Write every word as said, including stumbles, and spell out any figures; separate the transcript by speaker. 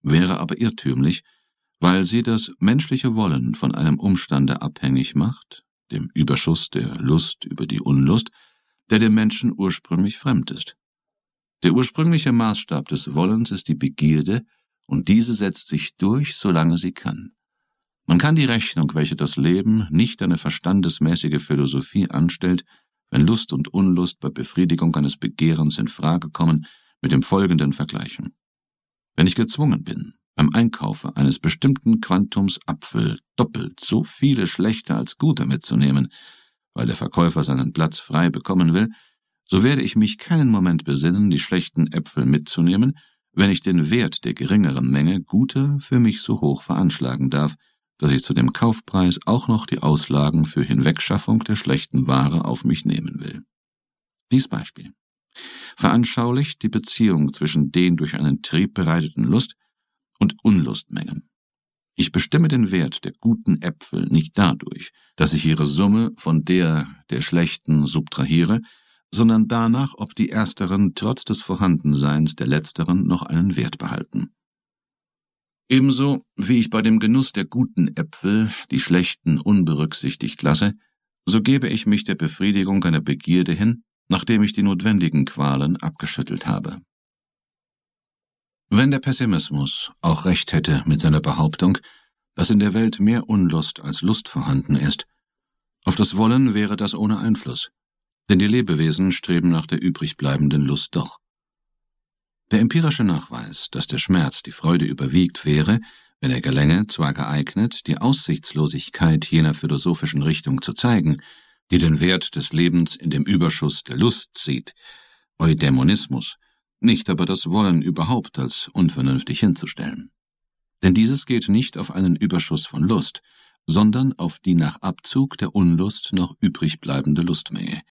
Speaker 1: wäre aber irrtümlich, weil sie das menschliche Wollen von einem Umstande abhängig macht, dem Überschuss der Lust über die Unlust, der dem Menschen ursprünglich fremd ist. Der ursprüngliche Maßstab des Wollens ist die Begierde, und diese setzt sich durch, solange sie kann. Man kann die Rechnung, welche das Leben, nicht eine verstandesmäßige Philosophie anstellt, wenn Lust und Unlust bei Befriedigung eines Begehrens in Frage kommen, mit dem Folgenden vergleichen. Wenn ich gezwungen bin, beim Einkaufe eines bestimmten Quantums Apfel doppelt so viele schlechte als gute mitzunehmen, weil der Verkäufer seinen Platz frei bekommen will, so werde ich mich keinen Moment besinnen, die schlechten Äpfel mitzunehmen, wenn ich den Wert der geringeren Menge gute für mich so hoch veranschlagen darf, dass ich zu dem Kaufpreis auch noch die Auslagen für Hinwegschaffung der schlechten Ware auf mich nehmen will. Dies Beispiel veranschaulicht die Beziehung zwischen den durch einen Trieb bereiteten Lust- und Unlustmengen. Ich bestimme den Wert der guten Äpfel nicht dadurch, dass ich ihre Summe von der der schlechten subtrahiere, sondern danach, ob die ersteren trotz des Vorhandenseins der letzteren noch einen Wert behalten. Ebenso wie ich bei dem Genuss der guten Äpfel die schlechten unberücksichtigt lasse, so gebe ich mich der Befriedigung einer Begierde hin, nachdem ich die notwendigen Qualen abgeschüttelt habe. Wenn der Pessimismus auch recht hätte mit seiner Behauptung, dass in der Welt mehr Unlust als Lust vorhanden ist, auf das Wollen wäre das ohne Einfluss, denn die Lebewesen streben nach der übrigbleibenden Lust doch. Der empirische Nachweis, dass der Schmerz die Freude überwiegt, wäre, wenn er gelänge, zwar geeignet, die Aussichtslosigkeit jener philosophischen Richtung zu zeigen, die den Wert des Lebens in dem Überschuss der Lust sieht, Eudämonismus, nicht aber das Wollen überhaupt als unvernünftig hinzustellen. Denn dieses geht nicht auf einen Überschuss von Lust, sondern auf die nach Abzug der Unlust noch übrig bleibende Lustmenge.